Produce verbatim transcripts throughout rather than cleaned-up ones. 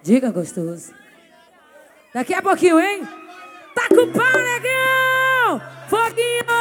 Diga, gostoso. Daqui a pouquinho, hein? Tá com o pau, negão! Foguinho!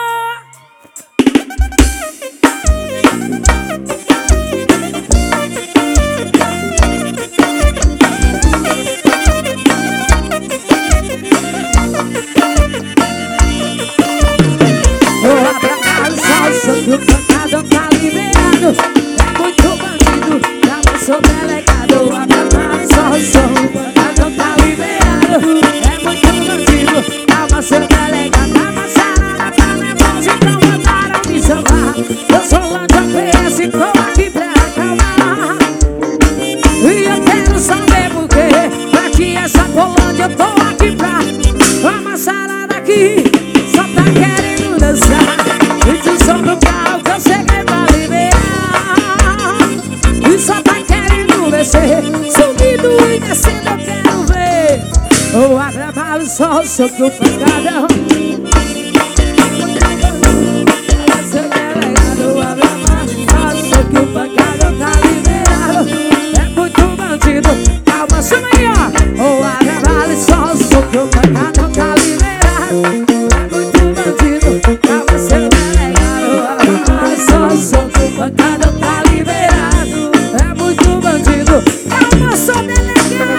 Vou abraçar o sol, sou do pancadão, tá liberado. É muito bandido, já não sou delegado. Vou abraçar o sol, sou do pancadão, tá liberado. É muito bandido, calma, seu delegado. Tá amassada, tá nervosa, então mandaram me chamar. Eu sou lá de P S, tô aqui pra acalmar. E eu quero saber por quê. Pra que essa colônia, eu tô aqui pra amassar daqui. Só tá querendo dançar. E o som do carro que eu cheguei pra liberar. E só tá querendo descer. Subindo e descendo eu quero ver. Ou agravar o sol sobre o pancadão. Seu delegado, agravar o sol sobre o pancadão, tá liberado. É muito bandido, calma, chama aí, ó. Ou agravar o sol sobre o pancadão, tá liberado. É muito bandido, calma, seu delegado, agravar o sol sobre o pancadão, tá liberado. É muito bandido, calma, seu delegado.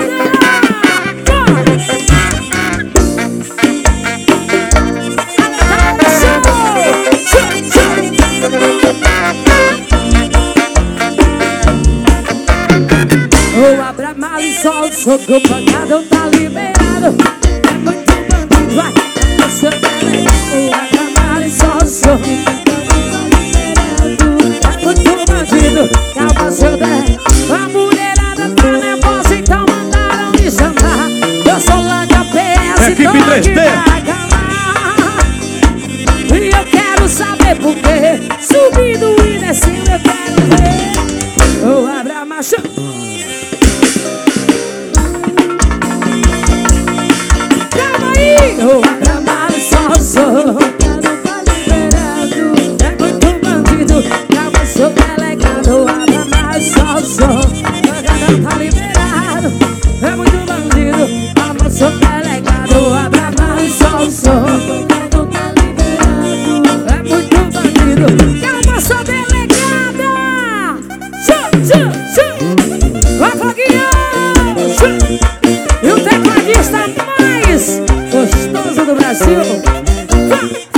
Ou abra mal e sol, sobre o pancadão, tá liberado. É muito bandido, vai, é seu delegado. Abra mal e sol, sobre o pancadão, tá liberado. É muito bandido, calma, seu delegado. A mulherada tá nervosa, então mandaram me chamar. Eu sou lá de P S, tô aqui pra acalmar. E eu quero saber por quê. Subindo e descendo eu quero ver. Ou abra a marcha. Ou aclamar o sol, sou pancadão, tá liberado. É muito bandido, calma, sou delegado. Ou aclamar o sol, sou pancadão, tá liberado. É muito bandido, calma, sou delegado. Ou aclamar o sol, sou pancadão, tá liberado. É muito bandido, calma, sou delegada. Tchu, tchu, tchu. Ó, Foguinho, tchu. E o tecladista mais gostoso do Brasil.